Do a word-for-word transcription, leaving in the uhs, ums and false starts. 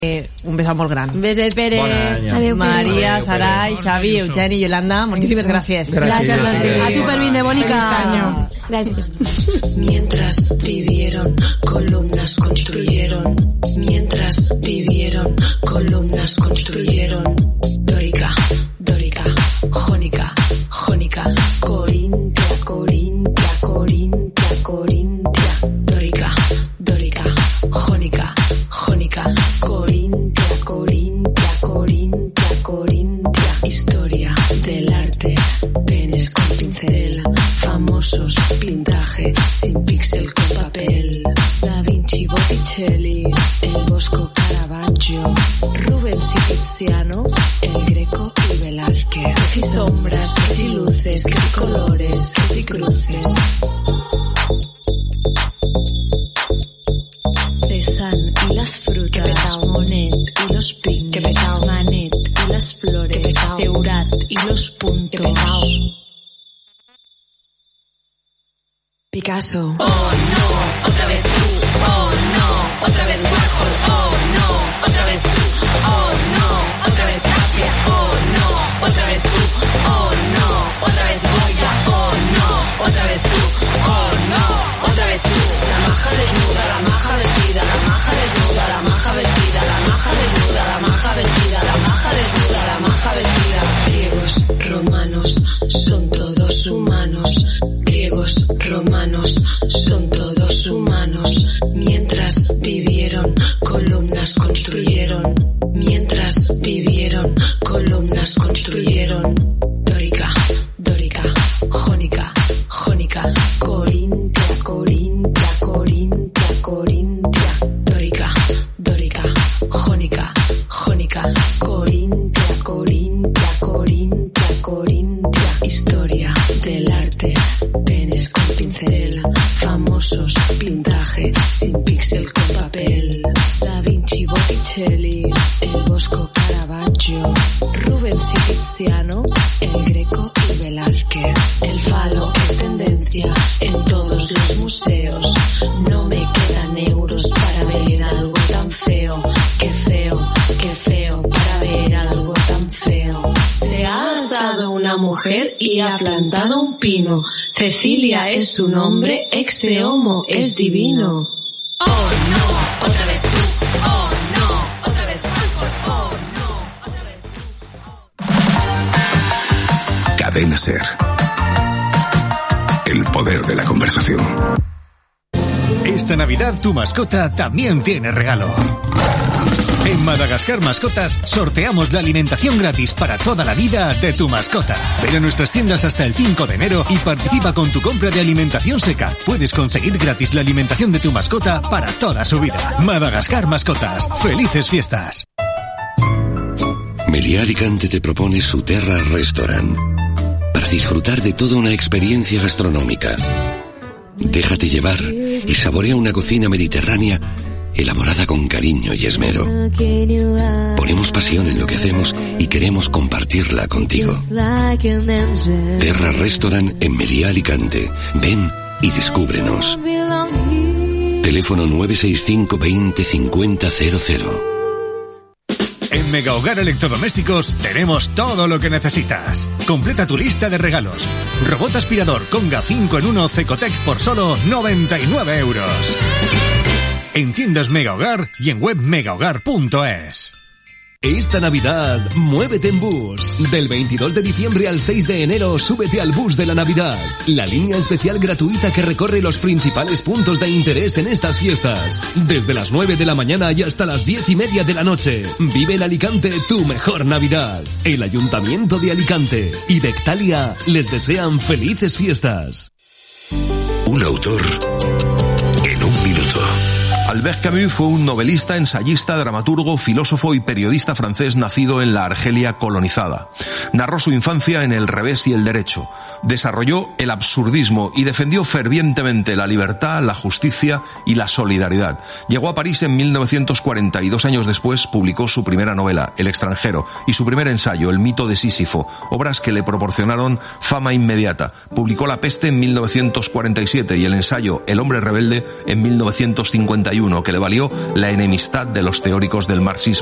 Eh, un beso molt gran. Beset, Pere. Adéu, Maria, Adéu, Sarai, Xavi, Eugeni, Yolanda, moltíssimes gràcies. Gràcies. Gràcies. A tu per vindre, Bònica. Gracias. Mientras vivieron, columnas construyeron. Mientras vivieron, columnas construyeron. Dórica, Dórica, Jónica, Jónica, Corintia, Corintia, Corintia, Corintia. Dórica, Dórica, Jónica, Jónica, Corintia, Corintia, Corintia, Corintia. Historia del arte, penes con pincel, famosos, pintaje, sin píxel con papel. Da Vinci, Botticelli, el Bosco, Caravaggio, Rubens y Tiziano, el Greco y Velázquez. Que si sombras, que si luces, que si colores, que si cruces. Cézanne y las frutas, Monet y los pines, Manet y las flores, Seurat y los puntos. Picasso. Oh no, otra vez tú. Oh no, otra vez Warhol. Oh no, otra vez tú. Oh no, otra vez Tapies. Oh no, otra vez tú. Oh no, otra vez Goya. Oh no, otra vez tú. Oh no, otra vez tú. La maja desnuda, la maja vestida, la maja desnuda, la maja vestida, la maja desnuda, la maja vestida, la maja desnuda, la maja vestida. Griegos, romanos, son todos humanos. Griegos, romanos, son todos humanos. Mientras vivieron, columnas construyeron. Mientras vivieron, columnas construyeron. Dórica, Dórica, Jónica, Jónica, Corintia, Corintia, Corintia, Corintia. Dórica, Dórica, Jónica, Jónica, Corintia, Corintia, Corintia, Corintia. Historia del arte, penes con pincel, famosos, pintaje, sin píxel con papel. Da Vinci, Botticelli, el Bosco, Caravaggio, Rubens y Tiziano, el Greco y Velázquez. El falo es tendencia en todos los museos. No me quedan euros para ver algo tan feo. Qué feo, qué feo para ver algo tan feo. Se ha alzado una mujer y ha plantado un pino. Cecilia es su nombre, ex de homo es divino. Oh no, otra vez tú. Oh no, otra vez tú. Oh no, otra vez tú. Cadena Ser. El poder de la conversación. Esta Navidad tu mascota también tiene regalo. En Madagascar Mascotas sorteamos la alimentación gratis para toda la vida de tu mascota. Ven a nuestras tiendas hasta el cinco de enero y participa con tu compra de alimentación seca. Puedes conseguir gratis la alimentación de tu mascota para toda su vida. Madagascar Mascotas. ¡Felices fiestas! Meliá Alicante te propone su Terra Restaurant para disfrutar de toda una experiencia gastronómica. Déjate llevar y saborea una cocina mediterránea elaborada con cariño y esmero. Ponemos pasión en lo que hacemos y queremos compartirla contigo. Terra Restaurant en Meliá Alicante. Ven y descúbrenos. Teléfono nueve seis cinco veinte cincuenta cero cero. En Mega Hogar Electrodomésticos tenemos todo lo que necesitas. Completa tu lista de regalos. Robot aspirador Conga cinco en uno Cecotec por solo noventa y nueve euros. En tiendas Mega Hogar y en web megahogar punto es. Esta Navidad, muévete en bus. Del veintidós de diciembre al seis de enero, súbete al bus de la Navidad. La línea especial gratuita que recorre los principales puntos de interés en estas fiestas. Desde las nueve de la mañana y hasta las diez y media de la noche. Vive en Alicante tu mejor Navidad. El Ayuntamiento de Alicante y Bectalia les desean felices fiestas. Un autor en un minuto. Albert Camus fue un novelista, ensayista, dramaturgo, filósofo y periodista francés nacido en la Argelia colonizada. Narró su infancia en el revés y el derecho. Desarrolló el absurdismo y defendió fervientemente la libertad, la justicia y la solidaridad. Llegó a París en mil novecientos cuarenta y dos años después publicó su primera novela, El extranjero, y su primer ensayo, El mito de Sísifo, obras que le proporcionaron fama inmediata. Publicó La peste en mil novecientos cuarenta y siete y el ensayo El hombre rebelde en mil novecientos cincuenta y uno. veintiuno, que le valió la enemistad de los teóricos del marxismo.